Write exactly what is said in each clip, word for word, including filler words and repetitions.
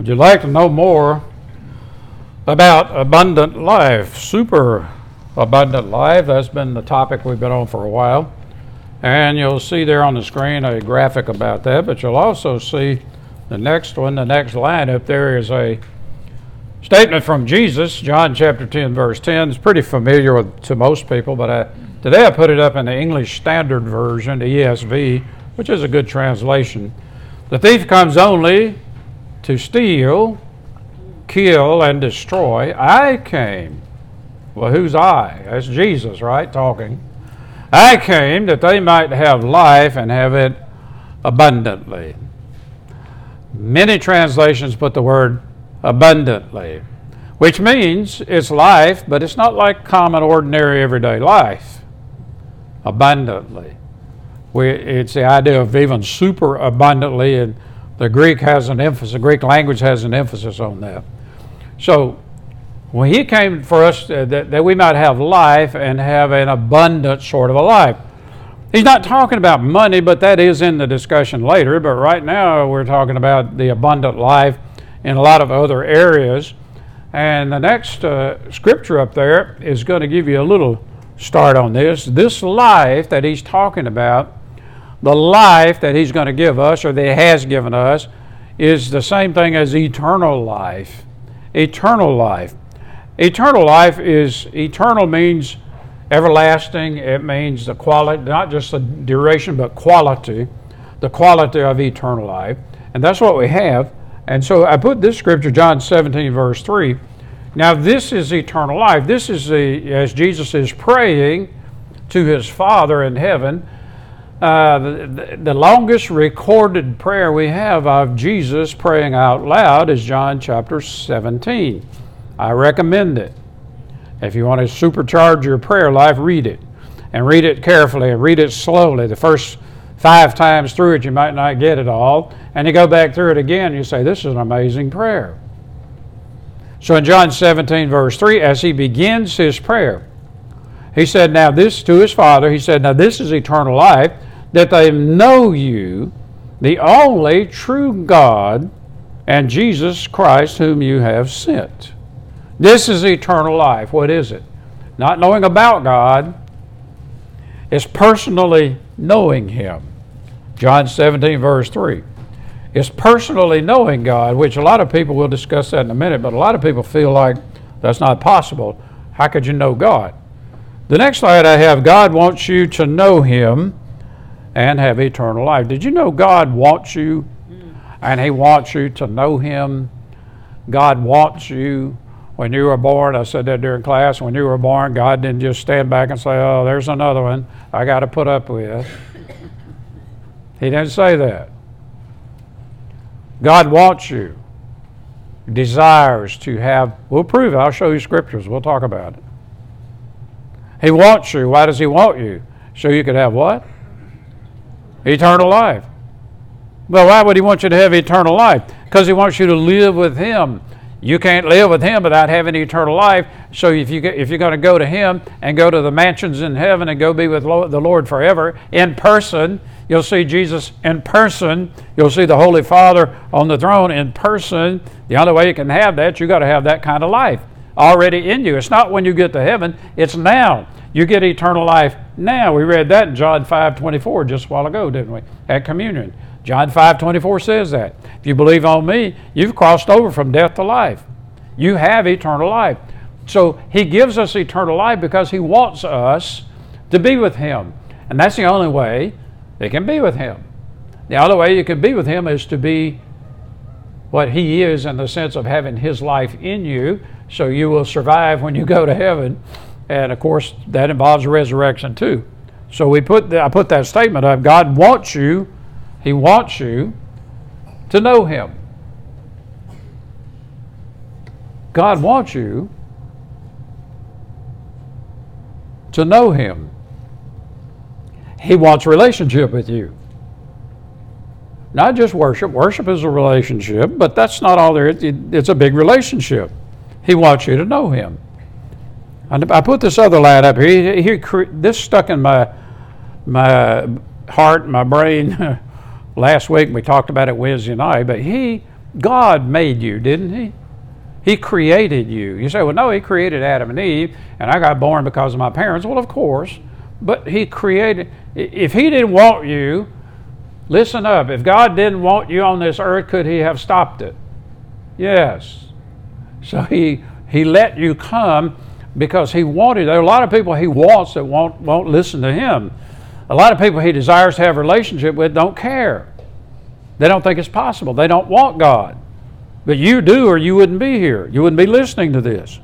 Would you like to know more about abundant life? Super abundant life. That's been the topic we've been on for a while. And you'll see there on the screen a graphic about that, but you'll also see the next one, the next line up there is a statement from Jesus, John chapter ten, verse ten. It's pretty familiar with, to most people, but I, today I put it up in the English Standard Version, the E S V, which is a good translation. The thief comes only to steal, kill, and destroy. I came. Well, who's I? That's Jesus, right, talking. I came that they might have life and have it abundantly. Many translations put the word abundantly, which means it's life, but it's not like common, ordinary, everyday life. Abundantly. We, it's the idea of even super abundantly, and the Greek has an emphasis, the Greek language has an emphasis on that. So, when he came for us uh, that, that we might have life and have an abundant sort of a life. He's not talking about money, but that is in the discussion later. But right now we're talking about the abundant life in a lot of other areas. And the next uh, scripture up there is going to give you a little start on this. This life that he's talking about, the life that he's going to give us, or that he has given us, is the same thing as eternal life. Eternal life. Eternal life is, eternal means everlasting. It means the quality, not just the duration, but quality, the quality of eternal life. And that's what we have. And so I put this scripture, John seventeen, verse three. Now this is eternal life. This is the, as Jesus is praying to his Father in heaven, uh, the, the longest recorded prayer we have of Jesus praying out loud is John chapter seventeen. I recommend it. If you want to supercharge your prayer life, read it. And read it carefully and read it slowly. The first five times through it, you might not get it all. And you go back through it again, and you say, this is an amazing prayer. So in John seventeen, verse three, as he begins his prayer, he said, now this to his Father, he said, now this is eternal life, that they know you, the only true God, and Jesus Christ whom you have sent. This is eternal life. What is it? Not knowing about God. It's personally knowing him. John seventeen, verse three. It's personally knowing God, which a lot of people, will discuss that in a minute, but a lot of people feel like that's not possible. How could you know God? The next slide I have, God wants you to know him and have eternal life. Did you know God wants you and he wants you to know him? God wants you. When you were born, I said that during class, when you were born, God didn't just stand back and say, oh, there's another one I got to put up with. He didn't say that. God wants you, desires to have, we'll prove it, I'll show you scriptures, we'll talk about it. He wants you. Why does he want you? So you could have what? Eternal life. Well, why would he want you to have eternal life? Because he wants you to live with him. You can't live with him without having eternal life. So if, you get, if you're going to go to him and go to the mansions in heaven and go be with the Lord forever in person, you'll see Jesus in person. You'll see the Holy Father on the throne in person. The only way you can have that, you've got to have that kind of life already in you. It's not when you get to heaven. It's now. You get eternal life now. We read that in John five twenty-four just a while ago, didn't we? At communion. John five twenty-four says that. If you believe on me, you've crossed over from death to life. You have eternal life. So he gives us eternal life because he wants us to be with him. And that's the only way they can be with him. The only way you can be with him is to be what he is in the sense of having his life in you, so you will survive when you go to heaven. And of course, that involves resurrection too. So we put the, I put that statement of God wants you, he wants you to know him. God wants you to know him. He wants a relationship with you. Not just worship. Worship is a relationship, but that's not all there is. It's a big relationship. He wants you to know him. I put this other line up here. He, he, this stuck in my my heart, my brain last week. We talked about it Wednesday night, but he God made you, didn't He? He created you. You say, well, no, He created Adam and Eve, and I got born because of my parents. Well, of course, but He created, if He didn't want you, listen up, if God didn't want you on this earth, could He have stopped it? Yes. So He He let you come because He wanted. There are a lot of people He wants that won't, won't listen to Him. A lot of people He desires to have a relationship with don't care. They don't think it's possible. They don't want God. But you do, or you wouldn't be here. You wouldn't be listening to this.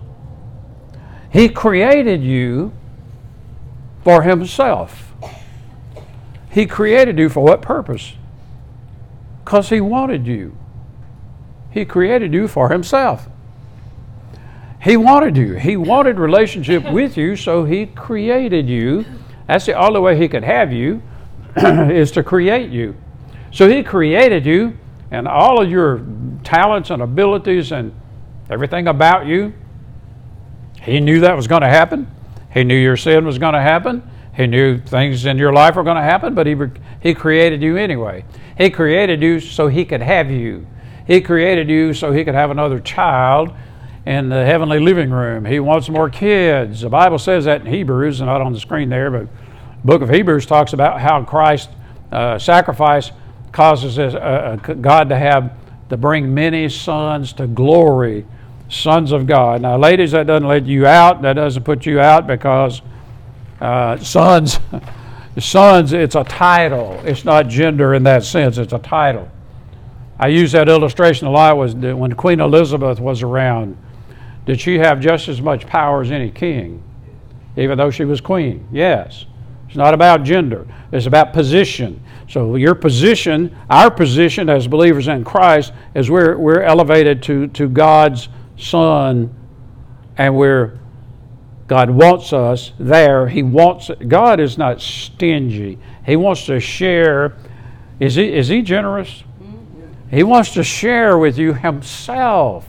He created you for Himself. He created you for what purpose? Because He wanted you. He created you for Himself. He wanted you. He wanted relationship with you, so He created you. That's the only way He could have you, is to create you. So He created you, and all of your talents and abilities and everything about you, He knew that was going to happen. He knew your sin was going to happen. He knew things in your life were going to happen, but he, he created you anyway. He created you so He could have you. He created you so He could have another child in the heavenly living room. He wants more kids. The Bible says that in Hebrews, not on the screen there, but the book of Hebrews talks about how Christ's uh, sacrifice causes uh, uh, God to have to bring many sons to glory, sons of God. Now, ladies, that doesn't let you out. That doesn't put you out because uh, sons, sons, it's a title. It's not gender in that sense. It's a title. I use that illustration a lot. Was when Queen Elizabeth was around, did she have just as much power as any king, even though she was queen? Yes. It's not about gender. It's about position. So your position, our position as believers in Christ, is we're we're elevated to, to God's Son, and we're God wants us there. He wants God is not stingy. He wants to share. Is he is he generous? He wants to share with you Himself.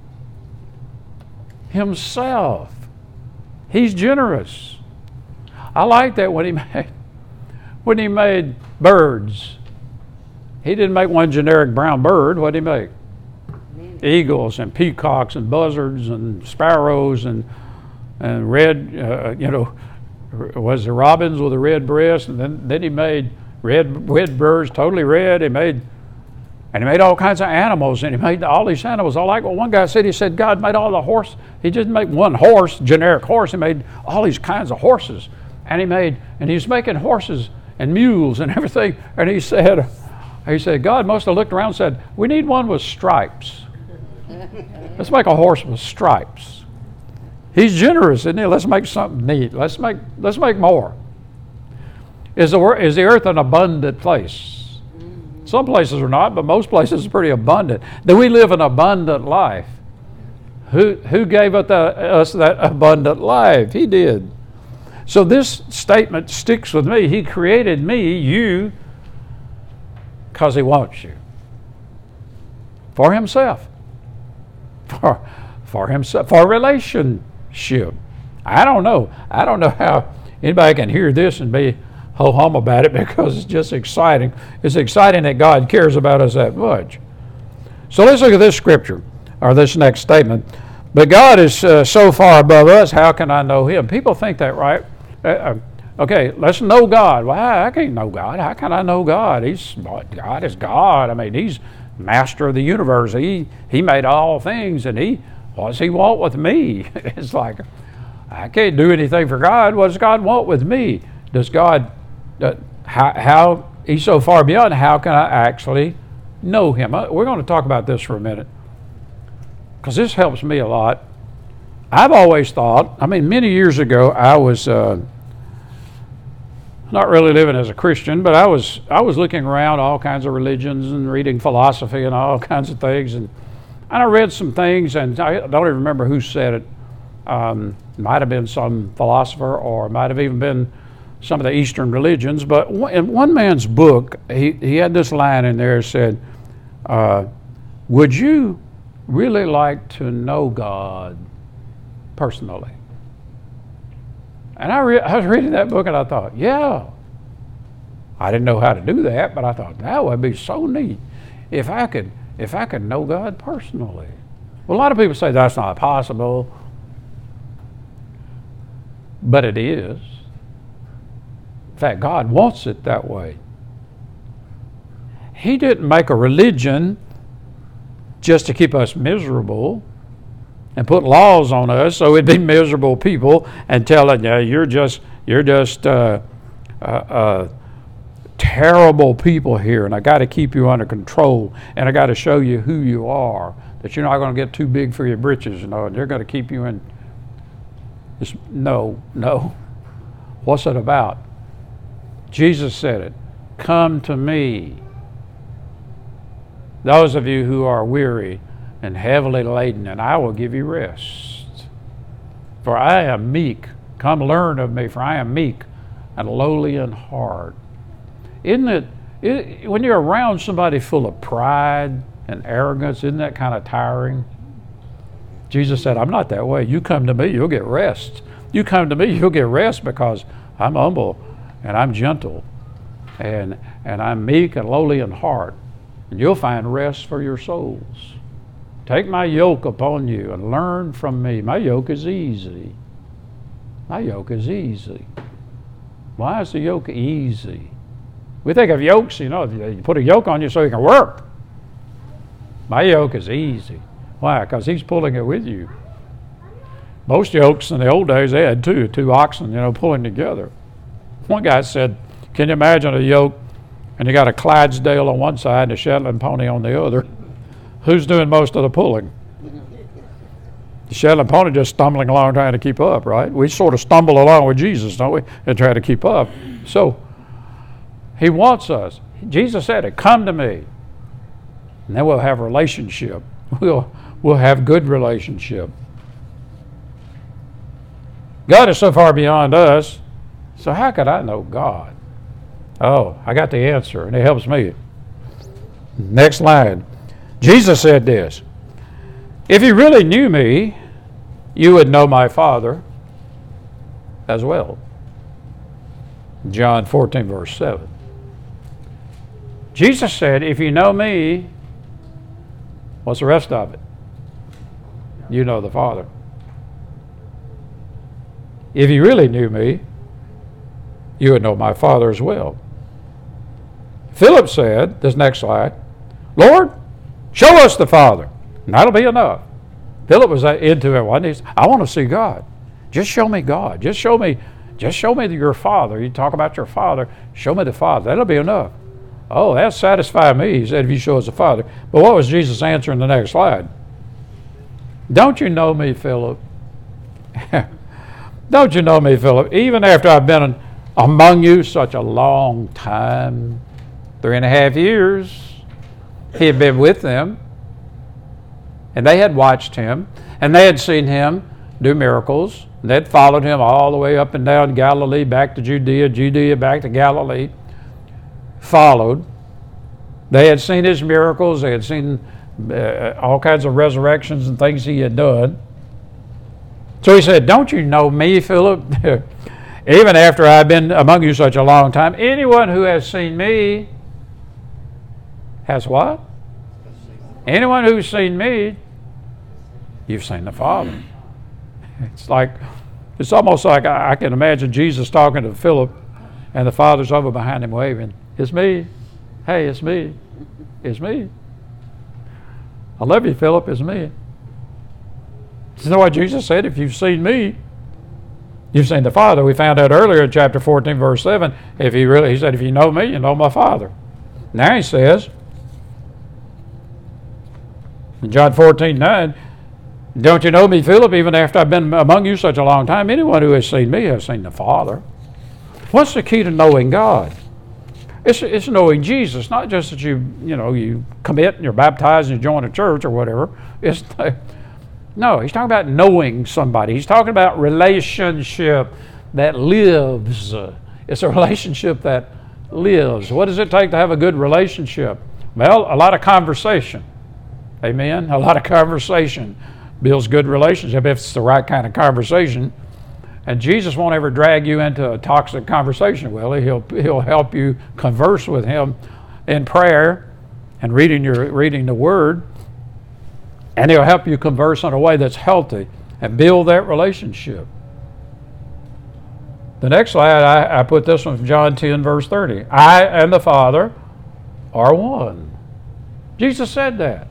Himself. He's generous. I like that when he made when he made birds. He didn't make one generic brown bird. What did he make? Eagles and peacocks and buzzards and sparrows and and red, uh, you know, was the robins with a red breast, and then then he made red red birds, totally red. He made and he made all kinds of animals, and he made all these animals. I like what one guy said. He said God made all the horse. He didn't make one horse, generic horse. He made all these kinds of horses, and he made and he was making horses and mules and everything. And he said, he said, God must have looked around and said, we need one with stripes. Let's make a horse with stripes. He's generous, isn't he? Let's make something neat. Let's make let's make more. Is the is the earth an abundant place? Some places are not, but most places are pretty abundant. Do we live an abundant life? Who who gave us that, us that abundant life? He did. So this statement sticks with me. He created me, you, because He wants you. For Himself. For, for Himself. For relationship. I don't know. I don't know how anybody can hear this and be ho-hum about it, because it's just exciting. It's exciting that God cares about us that much. So let's look at this scripture, or this next statement. But God is uh, so far above us, how can I know Him? People think that, right? Uh, okay, let's know God. Well, I can't know God. How can I know God? He's God is God. I mean, He's master of the universe. He He made all things, and He what does He want with me? It's like, I can't do anything for God. What does God want with me? Does God uh, how, how He's so far beyond? How can I actually know Him? We're going to talk about this for a minute, because this helps me a lot. I've always thought, I mean, many years ago, I was uh, not really living as a Christian, but I was I was looking around all kinds of religions and reading philosophy and all kinds of things, and, and I read some things, and I don't even remember who said it. Um, might have been some philosopher, or might have even been some of the Eastern religions, but in one man's book, he, he had this line in there that said, uh, would you really like to know God personally? And I, re- I was reading that book, and I thought, yeah. I didn't know how to do that, but I thought that would be so neat if I could if I could know God personally. Well, a lot of people say that's not possible, but it is. In fact, God wants it that way. He didn't make a religion just to keep us miserable and put laws on us so we'd be miserable people and tell it, yeah, you're just you're just uh, uh, uh, terrible people here, and I got to keep you under control, and I got to show you who you are, that you're not going to get too big for your britches, you know, and they're going to keep you in. It's, no, no. What's it about? Jesus said it. Come to me, those of you who are weary and heavily laden, and I will give you rest. For I am meek. Come learn of me, for I am meek and lowly in heart. Isn't it, it, when you're around somebody full of pride and arrogance, isn't that kind of tiring? Jesus said, I'm not that way. You come to me, you'll get rest. You come to me, you'll get rest because I'm humble and I'm gentle and, and I'm meek and lowly in heart. And you'll find rest for your souls. Take my yoke upon you and learn from me. My yoke is easy. My yoke is easy. Why is the yoke easy? We think of yokes, you know, you put a yoke on you so you can work. My yoke is easy. Why? Because he's pulling it with you. Most yokes in the old days, they had two, two oxen, you know, pulling together. One guy said, can you imagine a yoke and you got a Clydesdale on one side and a Shetland pony on the other? Who's doing most of the pulling? The Shetland pony just stumbling along trying to keep up, right? We sort of stumble along with Jesus, don't we, and try to keep up. So he wants us. Jesus said it, come to me, and then we'll have a relationship. We'll, we'll have good relationship. God is so far beyond us, so how could I know God? Oh, I got the answer, and it helps me. Next line. Jesus said this, if you really knew me, you would know my Father as well. John fourteen, verse seven. Jesus said, if you know me, what's the rest of it? You know the Father. If you really knew me, you would know my Father as well. Philip said, this next slide, Lord, show us the Father, and that'll be enough. Philip was into it, wasn't he? He said, I want to see God. Just show me God. Just show me, just show me your Father. You talk about your Father, show me the Father. That'll be enough. Oh, that satisfied me, he said, if you show us the Father. But what was Jesus' answer in the next slide? Don't you know me, Philip? Don't you know me, Philip? Even after I've been among you such a long time, three and a half years, he had been with them, and they had watched him, and they had seen him do miracles. They had followed him all the way up and down Galilee, back to Judea, Judea, back to Galilee. Followed. They had seen his miracles. They had seen uh, all kinds of resurrections and things he had done. So he said, don't you know me, Philip? Even after I've been among you such a long time, anyone who has seen me has what? Anyone who's seen me, you've seen the Father. It's like, it's almost like I, I can imagine Jesus talking to Philip and the Father's over behind him waving. It's me. Hey, it's me. It's me. I love you, Philip. It's me. You know what Jesus said? If you've seen me, you've seen the Father. We found out earlier in chapter fourteen, verse seven, if he really, he said, if you know me, you know my Father. Now he says, in John fourteen, nine, don't you know me, Philip, even after I've been among you such a long time? Anyone who has seen me has seen the Father. What's the key to knowing God? It's, it's knowing Jesus, not just that you, you know, you commit and you're baptized and you join a church or whatever. It's no, he's talking about knowing somebody. He's talking about relationship that lives. It's a relationship that lives. What does it take to have a good relationship? Well, a lot of conversation. Amen? A lot of conversation builds good relationship if it's the right kind of conversation. And Jesus won't ever drag you into a toxic conversation, will he? He'll, he'll help you converse with him in prayer and reading your reading the Word, and He'll help you converse in a way that's healthy and build that relationship. The next slide, I, I put this one from John ten, verse thirty. I and the Father are one. Jesus said that.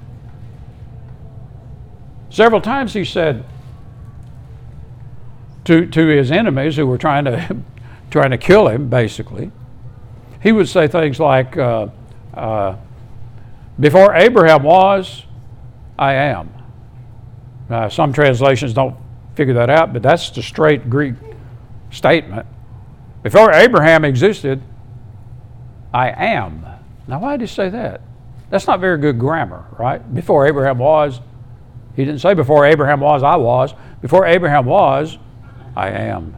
Several times He said to, to His enemies who were trying to, trying to kill Him, basically, He would say things like, uh, uh, before Abraham was, I am. Uh, some translations don't figure that out, but that's the straight Greek statement. Before Abraham existed, I am. Now, why did He say that? That's not very good grammar, right? Before Abraham was, He didn't say before Abraham was, I was. Before Abraham was, I am.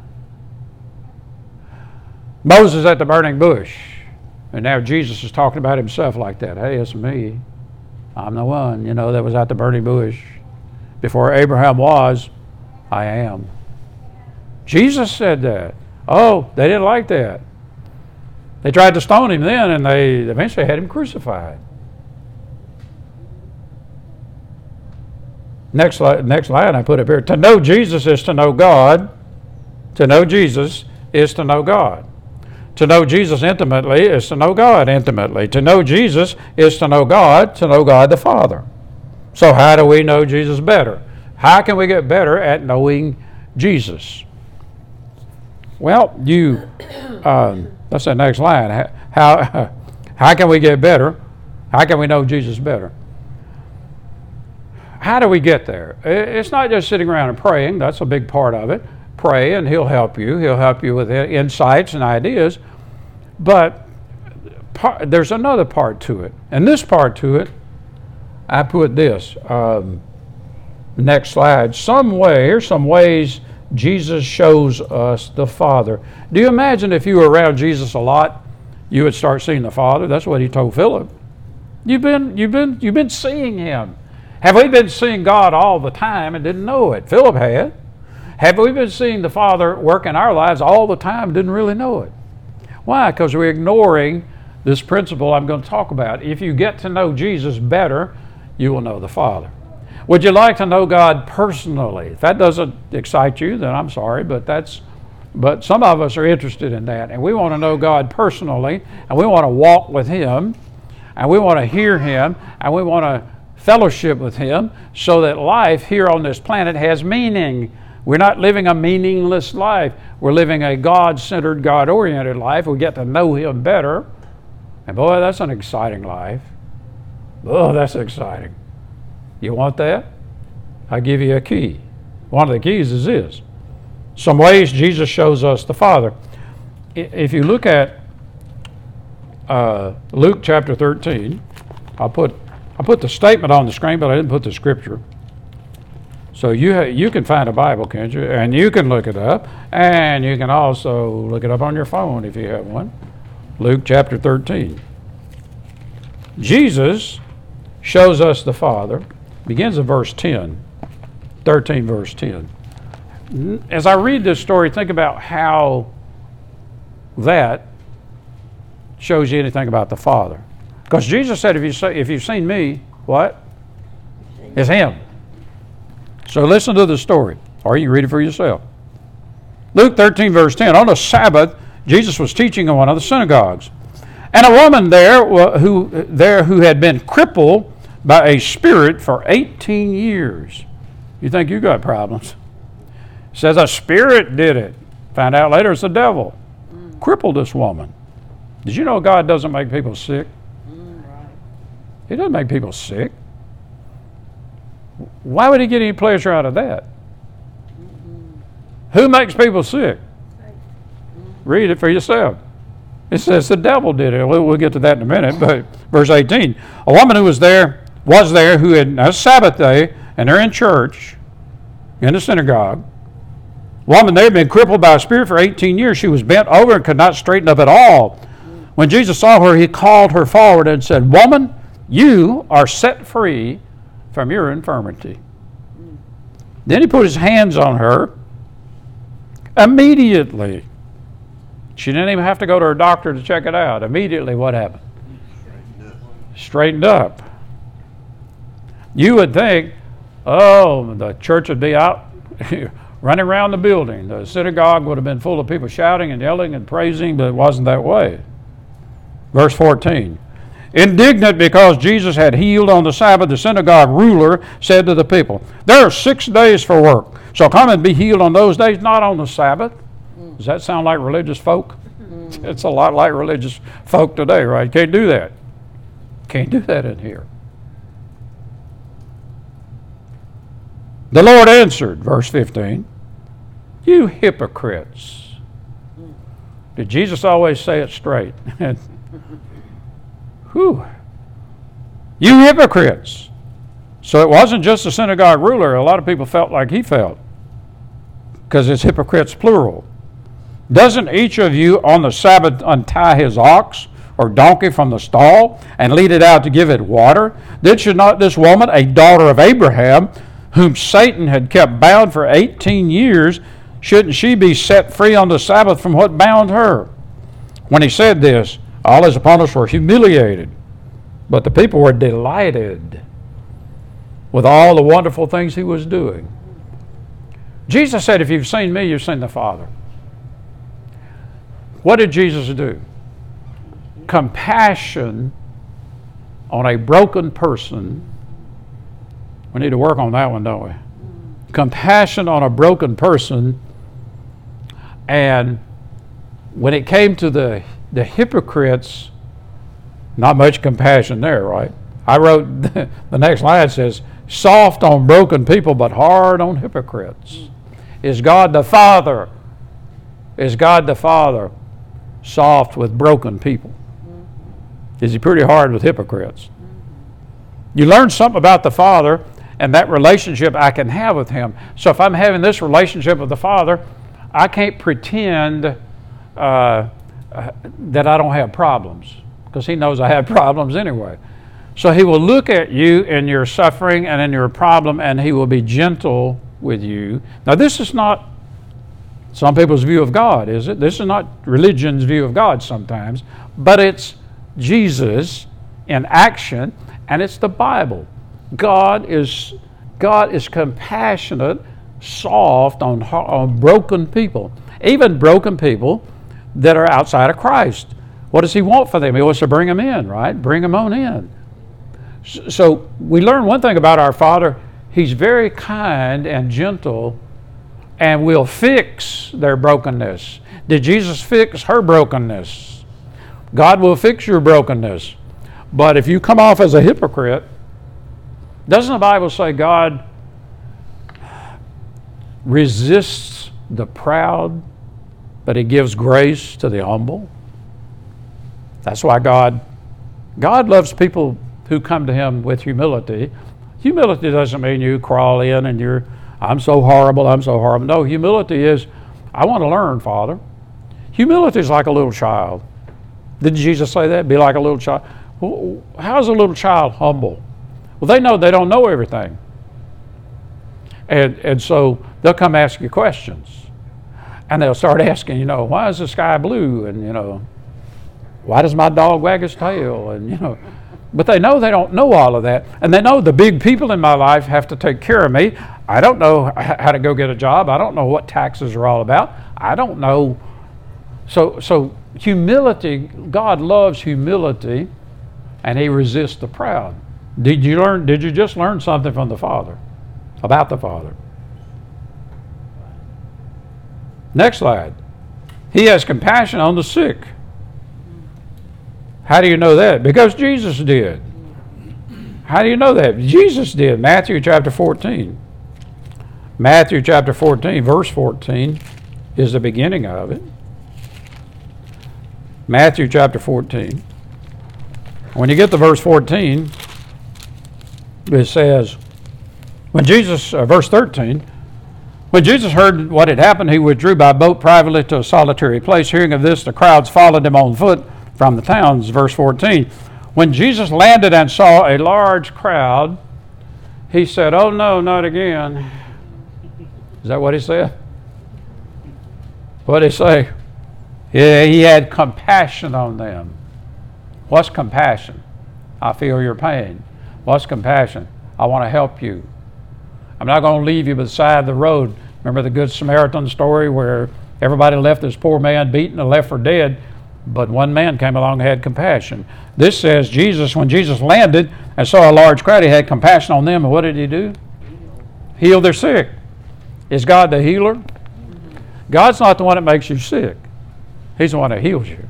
Moses at the burning bush. And now Jesus is talking about Himself like that. Hey, it's me. I'm the one, you know, that was at the burning bush. Before Abraham was, I am. Jesus said that. Oh, they didn't like that. They tried to stone Him then, and they eventually had Him crucified. Next, next line I put up here. To know Jesus is to know God. To know Jesus is to know God. To know Jesus intimately is to know God intimately. To know Jesus is to know God, to know God the Father. So how do we know Jesus better? How can we get better at knowing Jesus? Well, you, um, that's the next line. How, how can we get better? How can we know Jesus better? How do we get there? It's not just sitting around and praying. That's a big part of it. Pray and He'll help you. He'll help you with insights and ideas. But part, there's another part to it. And this part to it, I put this. Um, next slide. Some way, here's some ways Jesus shows us the Father. Do you imagine if you were around Jesus a lot, you would start seeing the Father? That's what He told Philip. You've been, you've been, you've been seeing Him. Have we been seeing God all the time and didn't know it? Philip had. Have we been seeing the Father work in our lives all the time and didn't really know it? Why? Because we're ignoring this principle I'm going to talk about. If you get to know Jesus better, you will know the Father. Would you like to know God personally? If that doesn't excite you, then I'm sorry, but that's but some of us are interested in that, and we want to know God personally, and we want to walk with Him, and we want to hear Him, and we want to fellowship with Him so that life here on this planet has meaning. We're not living a meaningless life. We're living a God-centered, God-oriented life. We get to know Him better. And boy, that's an exciting life. Oh, that's exciting. You want that? I'll give you a key. One of the keys is this. Some ways Jesus shows us the Father. If you look at uh, Luke chapter thirteen, I'll put, I'll put the statement on the screen, but I didn't put the scripture. So you ha- you can find a Bible, can't you? And you can look it up. And you can also look it up on your phone if you have one. Luke chapter thirteen. Jesus shows us the Father. Begins in verse ten. thirteen verse ten. As I read this story, think about how that shows you anything about the Father. Because Jesus said, if, you say, if you've seen me, what? It's Him. So listen to the story, or you can read it for yourself. Luke thirteen, verse ten. On a Sabbath, Jesus was teaching in one of the synagogues. And a woman there who, there who had been crippled by a spirit for eighteen years. You think you got problems? Says a spirit did it. Found out later it's the devil. Mm. Crippled this woman. Did you know God doesn't make people sick? Mm, right. He doesn't make people sick. Why would He get any pleasure out of that? Mm-hmm. Who makes people sick? Mm-hmm. Read it for yourself. It says the devil did it. We'll, we'll get to that in a minute. But verse eighteen, a woman who was there, was there, who had a Sabbath day, and they're in church, in the synagogue. Woman there had been crippled by a spirit for eighteen years. She was bent over and could not straighten up at all. When Jesus saw her, He called her forward and said, "Woman, you are set free from your infirmity." Then He put His hands on her. Immediately, she didn't even have to go to her doctor to check it out. Immediately, what happened? straightened up. You would think, oh, the church would be out running around the building. The synagogue would have been full of people shouting and yelling and praising, but it wasn't that way. Verse fourteen. Indignant because Jesus had healed on the Sabbath, the synagogue ruler said to the people, there are six days for work, so come and be healed on those days, not on the Sabbath. Does that sound like religious folk? It's a lot like religious folk today, right? Can't do that. Can't do that in here. The Lord answered, verse fifteen, you hypocrites. Did Jesus always say it straight? Whew. You hypocrites. So it wasn't just the synagogue ruler. A lot of people felt like he felt, because it's hypocrites plural. Doesn't each of you on the Sabbath untie his ox or donkey from the stall and lead it out to give it water? Did she not this woman, a daughter of Abraham, whom Satan had kept bound for eighteen years, shouldn't she be set free on the Sabbath from what bound her? When he said this, all his opponents were humiliated, but the people were delighted with all the wonderful things he was doing. Jesus said, if you've seen me, you've seen the Father. What did Jesus do? Compassion on a broken person. We need to work on that one, don't we? Compassion on a broken person. And when it came to the, the hypocrites, not much compassion there, right? I wrote, the next line says, soft on broken people, but hard on hypocrites. Is God the Father? Is God the Father soft with broken people? Is he pretty hard with hypocrites? You learn something about the Father and that relationship I can have with him. So if I'm having this relationship with the Father, I can't pretend uh, uh, that I don't have problems, because he knows I have problems anyway. So he will look at you in your suffering and in your problem, and he will be gentle with you. Now, this is not some people's view of God, is it? This is not religion's view of God sometimes, but it's Jesus in action, and it's the Bible. God is God is compassionate, soft on, on broken people, even broken people that are outside of Christ. What does he want for them? He wants to bring them in, right? Bring them on in. So we learn one thing about our Father. He's very kind and gentle, and will fix their brokenness. Did Jesus fix her brokenness? God will fix your brokenness. But if you come off as a hypocrite, doesn't the Bible say God resists the proud, but he gives grace to the humble? That's why God, God loves people who come to him with humility. Humility doesn't mean you crawl in and you're, I'm so horrible, I'm so horrible. No, humility is, I want to learn, Father. Humility is like a little child. Didn't Jesus say that? Be like a little child. Well, how is a little child humble? Well, they know they don't know everything. And, and so they'll come ask you questions. And they'll start asking, you know, why is the sky blue? And, you know, why does my dog wag his tail? And, you know, but they know they don't know all of that. And they know the big people in my life have to take care of me. I don't know how to go get a job. I don't know what taxes are all about. I don't know. So, so humility, God loves humility, and he resists the proud. Did you learn, did you just learn something from the Father, about the Father? Next slide. He has compassion on the sick. How do you know that? Because Jesus did. How do you know that? Jesus did. Matthew chapter fourteen. Matthew chapter fourteen, verse fourteen is the beginning of it. Matthew chapter fourteen. When you get to verse fourteen, it says, when Jesus, uh, verse thirteen, when Jesus heard what had happened, he withdrew by boat privately to a solitary place. Hearing of this, the crowds followed him on foot from the towns. Verse fourteen, when Jesus landed and saw a large crowd, he said, oh no, not again. Is that what he said? What did he say? Yeah, he had compassion on them. What's compassion? I feel your pain. What's compassion? I want to help you. I'm not going to leave you beside the road. Remember the Good Samaritan story where everybody left this poor man beaten and left for dead, but one man came along and had compassion. This says Jesus, when Jesus landed and saw a large crowd, he had compassion on them, and what did he do? Heal their sick. Is God the healer? God's not the one that makes you sick. He's the one that heals you.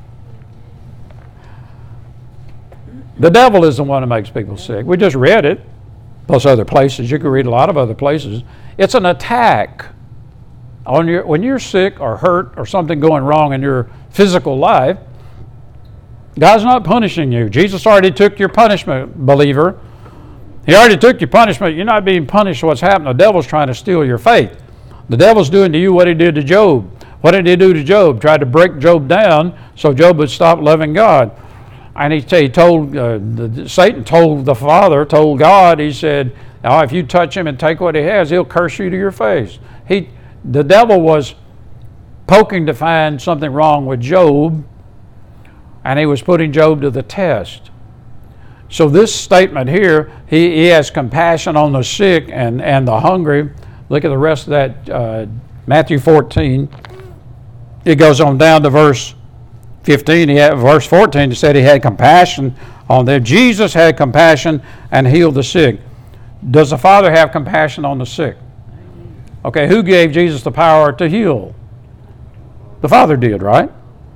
The devil is the one that makes people sick. We just read it, plus other places. You can read a lot of other places. It's an attack on your, when you're sick or hurt or something going wrong in your physical life. God's not punishing you. Jesus already took your punishment, believer. He already took your punishment. You're not being punished for what's happening. The devil's trying to steal your faith. The devil's doing to you what he did to Job. What did he do to Job? Tried to break Job down so Job would stop loving God. And he, he told, uh, the, Satan told the Father, told God, he said, oh, if you touch him and take what he has, he'll curse you to your face. He, the devil was poking to find something wrong with Job, and he was putting Job to the test. So this statement here, he, he has compassion on the sick and, and the hungry. Look at the rest of that, uh, Matthew fourteen. It goes on down to verse fifteen. He had, verse fourteen, it said he had compassion on them. Jesus had compassion and healed the sick. Does the Father have compassion on the sick? Okay, who gave Jesus the power to heal? The Father did, right?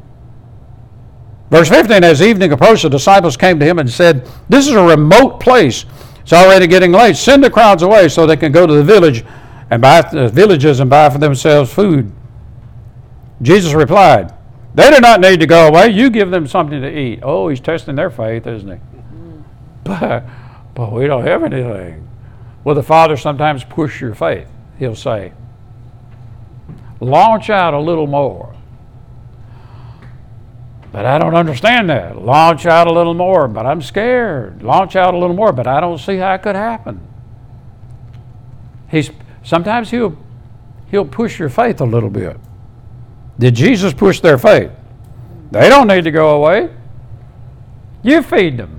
Verse fifteen, as evening approached, the disciples came to him and said, this is a remote place. It's already getting late. Send the crowds away so they can go to the village and buy the villages and buy for themselves food. Jesus replied, they do not need to go away. You give them something to eat. Oh, he's testing their faith, isn't he? Mm-hmm. But, but we don't have anything. Will the Father sometimes push your faith? He'll say, launch out a little more. But I don't understand that. Launch out a little more, but I'm scared. Launch out a little more, but I don't see how it could happen. He's sometimes he'll he'll push your faith a little bit. Did Jesus push their faith? They don't need to go away. You feed them.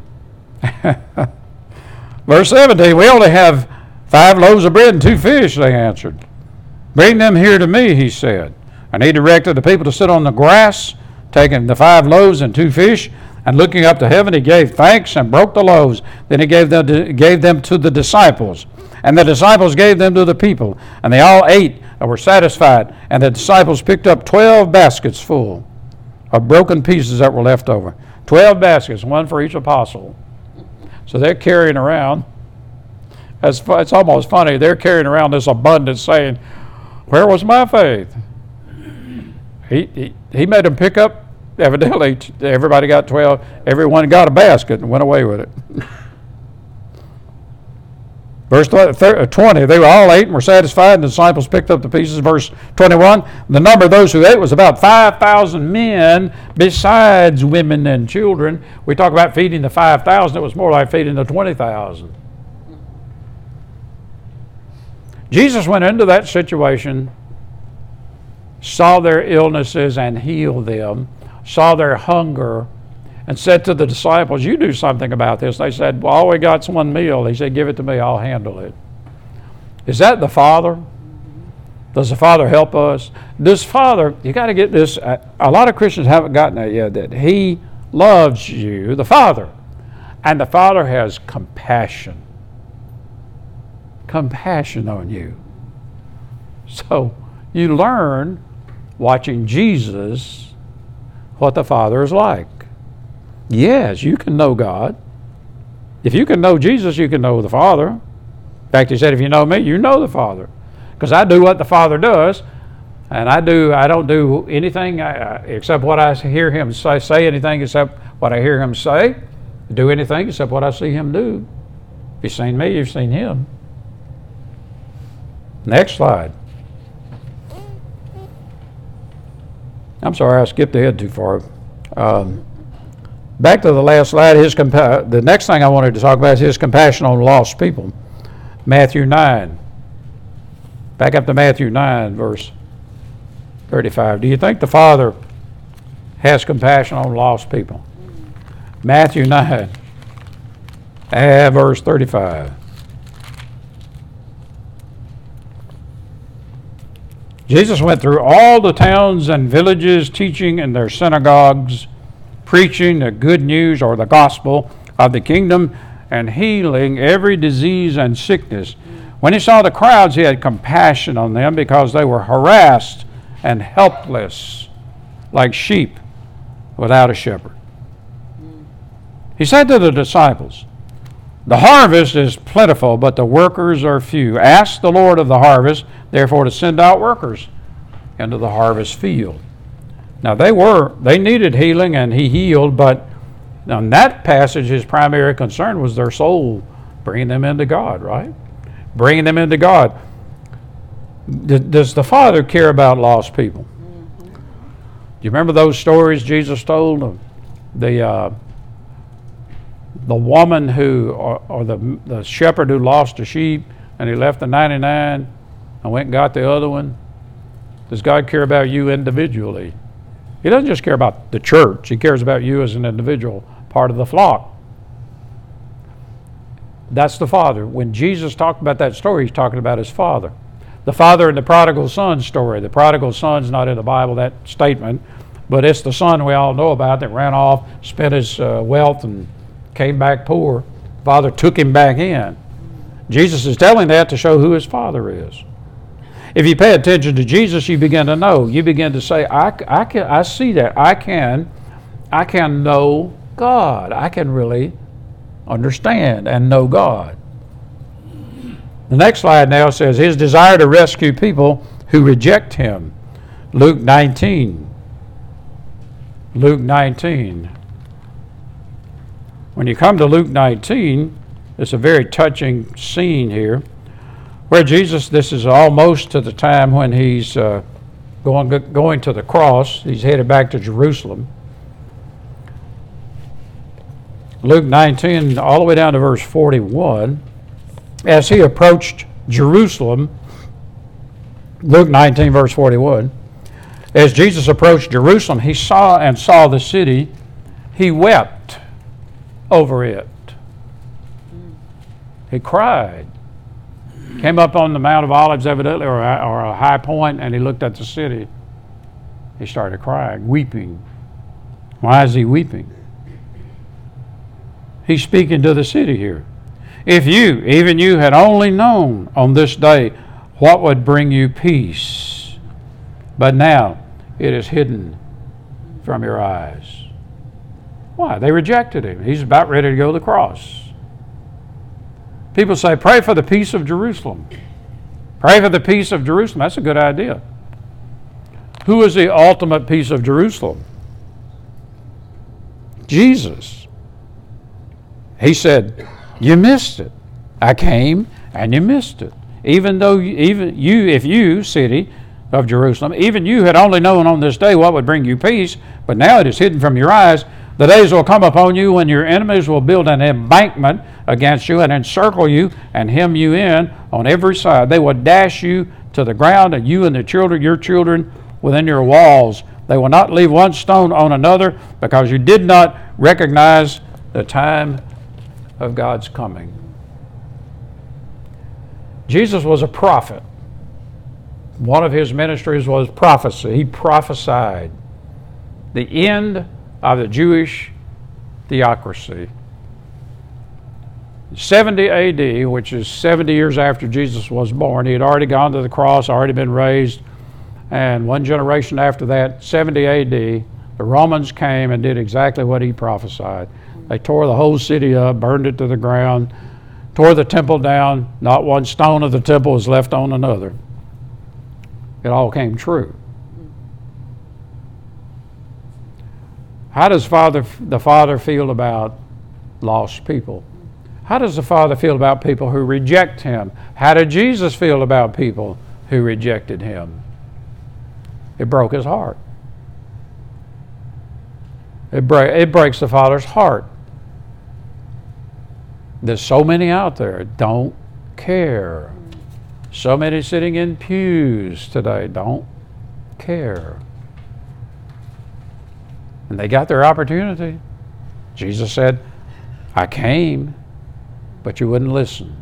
Verse seventeen, we only have five loaves of bread and two fish, they answered. Bring them here to me, he said. And he directed the people to sit on the grass, taking the five loaves and two fish, and looking up to heaven, he gave thanks and broke the loaves. Then he gave them to, gave them to the disciples. And the disciples gave them to the people. And they all ate and were satisfied. And the disciples picked up twelve baskets full of broken pieces that were left over. Twelve baskets, one for each apostle. So they're carrying around, it's, it's almost funny, they're carrying around this abundance saying, where was my faith? He, he, he made them pick up, evidently, everybody got twelve, everyone got a basket and went away with it. Verse twenty, they were all ate and were satisfied, and the disciples picked up the pieces. Verse twenty-one, the number of those who ate was about five thousand men, besides women and children. We talk about feeding the five thousand, it was more like feeding the twenty thousand. Jesus went into that situation, saw their illnesses and healed them, saw their hunger, and said to the disciples, you do something about this. They said, well, all we got's one meal. He said, give it to me, I'll handle it. Is that the Father? Does the Father help us? This Father, you got to get this, a lot of Christians haven't gotten that yet, that He loves you, the Father, and the Father has compassion. Compassion on you. So you learn watching Jesus what the Father is like. Yes, you can know God. If you can know Jesus, you can know the Father. In fact, he said, if you know me, you know the Father. Because I do what the Father does, and I do. I don't do anything uh, except what I hear him say, say anything except what I hear him say, do anything except what I see him do. If you've seen me, you've seen him. Next slide. I'm sorry, I skipped ahead too far. Um, Back to the last slide, his compa- the next thing I wanted to talk about is his compassion on lost people. Matthew nine. Back up to Matthew nine, verse thirty-five. Do you think the Father has compassion on lost people? Matthew nine. And verse thirty-five. Jesus went through all the towns and villages, teaching in their synagogues, preaching the good news or the gospel of the kingdom, and healing every disease and sickness. When he saw the crowds, he had compassion on them because they were harassed and helpless, like sheep without a shepherd. He said to the disciples, "The harvest is plentiful, but the workers are few. Ask the Lord of the harvest, therefore, to send out workers into the harvest field." Now they were, they needed healing, and he healed, but on that passage, his primary concern was their soul, bringing them into God, right? Bringing them into God. D- does the Father care about lost people? Mm-hmm. Do you remember those stories Jesus told them? The uh, the woman who, or, or the the shepherd who lost a sheep, and he left the ninety-nine and went and got the other one. Does God care about you individually? He doesn't just care about the church. He cares about you as an individual, part of the flock. That's the Father. When Jesus talked about that story, he's talking about his Father. The father in the prodigal son story. The prodigal son's not in the Bible, that statement, but it's the son we all know about that ran off, spent his uh, wealth, and came back poor. Father took him back in. Jesus is telling that to show who his Father is. If you pay attention to Jesus, you begin to know. You begin to say, I, I, can, I see that. I can, I can know God. I can really understand and know God. The next slide now says, his desire to rescue people who reject him. Luke nineteen. Luke nineteen. When you come to Luke nineteen, it's a very touching scene here, where Jesus, this is almost to the time when he's uh, going, going to the cross. He's headed back to Jerusalem. Luke nineteen, all the way down to verse forty-one. As he approached Jerusalem, Luke nineteen, verse forty-one, as Jesus approached Jerusalem, he saw and saw the city. He wept over it. He cried. Came up on the Mount of Olives, evidently, or a, or a high point, and he looked at the city. He started crying, weeping. Why is he weeping? He's speaking to the city here. If you, even you, had only known on this day what would bring you peace, but now it is hidden from your eyes. Why? They rejected him. He's about ready to go to the cross. People say, pray for the peace of Jerusalem. Pray for the peace of Jerusalem. That's a good idea. Who is the ultimate peace of Jerusalem? Jesus. He said, you missed it. I came and you missed it. Even though you, even you, if you, city of Jerusalem, even you had only known on this day what would bring you peace, but now it is hidden from your eyes. The days will come upon you when your enemies will build an embankment against you and encircle you and hem you in on every side. They will dash you to the ground, and you and the children, your children, within your walls. They will not leave one stone on another, because you did not recognize the time of God's coming. Jesus was a prophet. One of his ministries was prophecy. He prophesied the end of the Jewish theocracy. seventy A D, which is seventy years after Jesus was born, he had already gone to the cross, already been raised, and one generation after that, seventy A D, the Romans came and did exactly what he prophesied. They tore the whole city up, burned it to the ground, tore the temple down. Not one stone of the temple was left on another. It all came true. How does Father, the Father feel about lost people? How does the Father feel about people who reject him? How did Jesus feel about people who rejected him? It broke his heart. It, break, it breaks the Father's heart. There's so many out there don't care. So many sitting in pews today don't care. And they got their opportunity. Jesus said, I came but you wouldn't listen.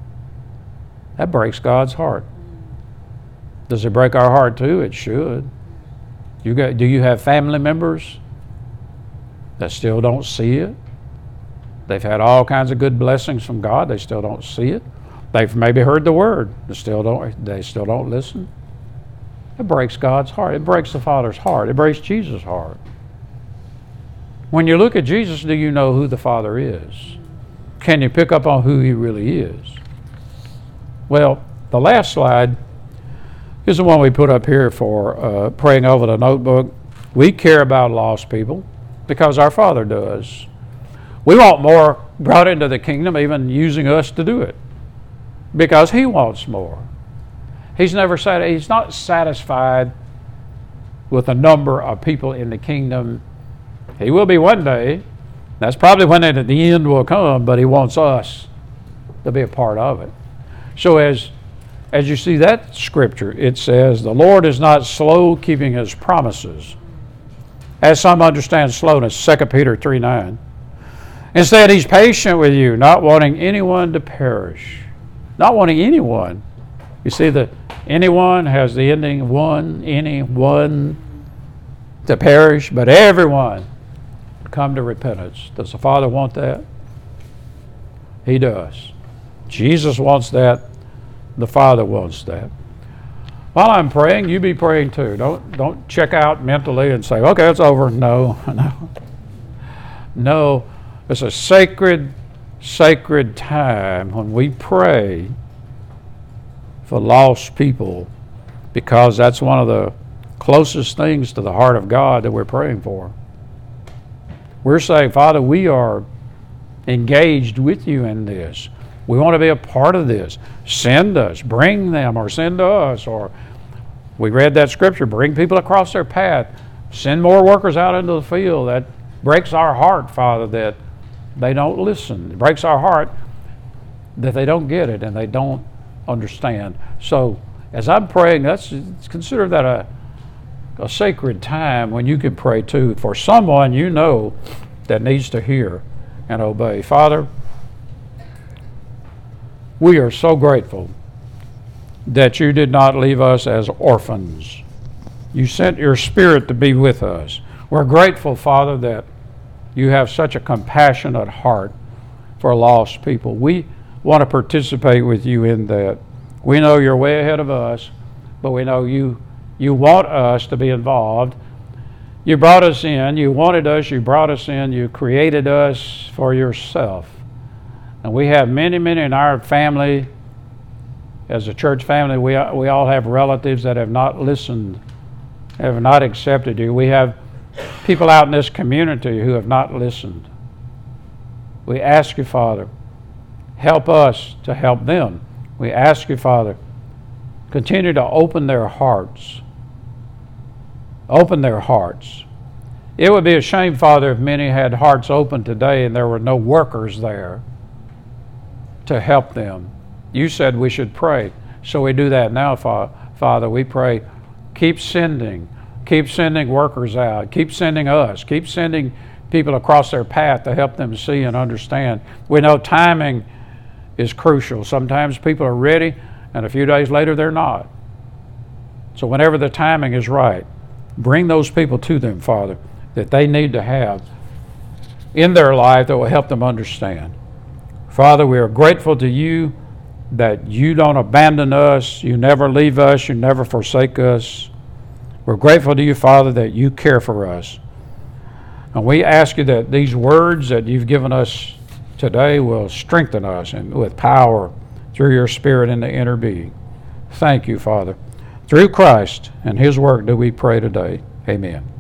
That breaks God's heart. Does it break our heart too? It should. You got, do you have family members that still don't see it? They've had all kinds of good blessings from God. They still don't see it. They've maybe heard the word. They still don't, they still don't listen. It breaks God's heart. It breaks the Father's heart. It breaks Jesus' heart. When you look at Jesus, do you know who the Father is? Can you pick up on who He really is? Well, the last slide is the one we put up here for uh, praying over the notebook. We care about lost people because our Father does. We want more brought into the kingdom, even using us to do it, because He wants more. He's never sat, He's not satisfied with the number of people in the kingdom. He will be one day. That's probably when at the end will come, but He wants us to be a part of it. So as as you see that scripture, it says, the Lord is not slow keeping His promises, as some understand slowness, Second Peter three nine. Instead, He's patient with you, not wanting anyone to perish. Not wanting anyone. You see, the anyone has the ending one, anyone to perish, but everyone come to repentance. Does the Father want that? He does. Jesus wants that. The Father wants that. While I'm praying, you be praying too. Don't don't check out mentally and say, okay, it's over. No, no. No, it's a sacred, sacred time when we pray for lost people, because that's one of the closest things to the heart of God that we're praying for. We're saying, Father, we are engaged with you in this. We want to be a part of this. Send us, bring them, or send us. Or we read that scripture, bring people across their path. Send more workers out into the field. That breaks our heart, Father, that they don't listen. It breaks our heart that they don't get it and they don't understand. So as I'm praying, that's consider that a a sacred time when you can pray too for someone you know that needs to hear and obey. Father, we are so grateful that you did not leave us as orphans. You sent your Spirit to be with us. We're grateful, Father, that you have such a compassionate heart for lost people. We want to participate with you in that. We know you're way ahead of us, but we know you You want us to be involved. You brought us in. You wanted us. You brought us in. You created us for yourself. And we have many, many in our family, as a church family, we, we all have relatives that have not listened, have not accepted you. We have people out in this community who have not listened. We ask you, Father, help us to help them. We ask you, Father, continue to open their hearts. Open their hearts. It would be a shame, Father, if many had hearts open today and there were no workers there to help them. You said we should pray, so we do that now, Father. We pray, keep sending, keep sending workers out, keep sending us, keep sending people across their path to help them see and understand. We know timing is crucial. Sometimes people are ready, and a few days later they're not. So whenever the timing is right, bring those people to them, Father, that they need to have in their life that will help them understand. Father, we are grateful to you that you don't abandon us, you never leave us, you never forsake us. We're grateful to you, Father, that you care for us. And we ask you that these words that you've given us today will strengthen us and with power through your Spirit in the inner being. Thank you, Father. Through Christ and His work do we pray today. Amen.